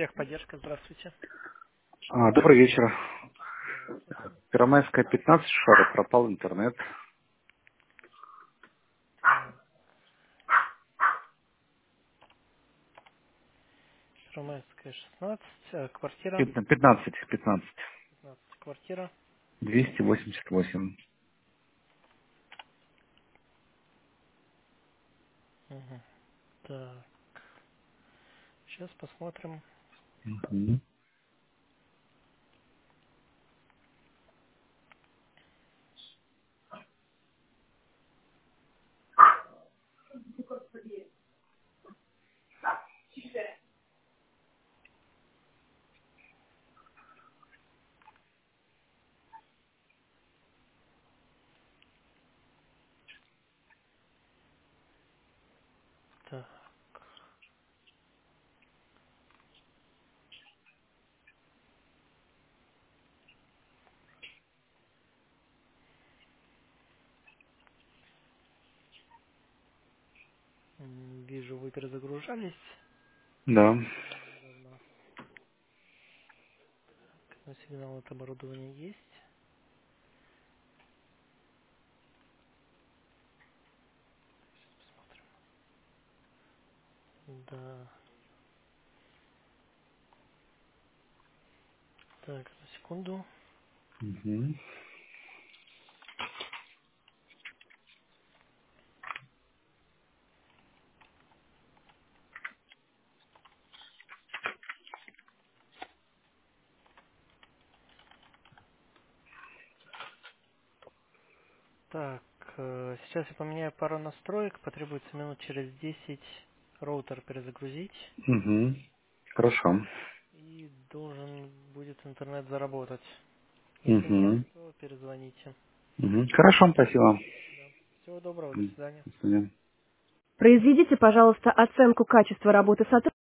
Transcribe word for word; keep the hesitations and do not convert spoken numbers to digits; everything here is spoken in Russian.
Техподдержка, здравствуйте. А, добрый вечер. Здравствуйте. Первомайская, пятнадцать, шара, пропал интернет. Так, Первомайская, шестнадцать, э, квартира, Пят- пятнадцать, пятнадцать, пятнадцать, квартира. двести восемьдесят восемь. Мгм. Так, сейчас посмотрим. Мгм. Так, м, вижу, вы перезагружались. Да. Давно. Но сигнал от оборудования есть. Посмотрим. Да. Так, на секунду. Мгм. Так, э, сейчас я поменяю пару настроек. Потребуется минут через десять роутер перезагрузить. Мгм. Хорошо. И должен будет интернет заработать. Если нет, Мгм. то перезвоните. Мгм. Хорошо, спасибо. Да. Всего доброго, до М, свидания. До свидания. Произведите, пожалуйста, оценку качества работы сотрудника.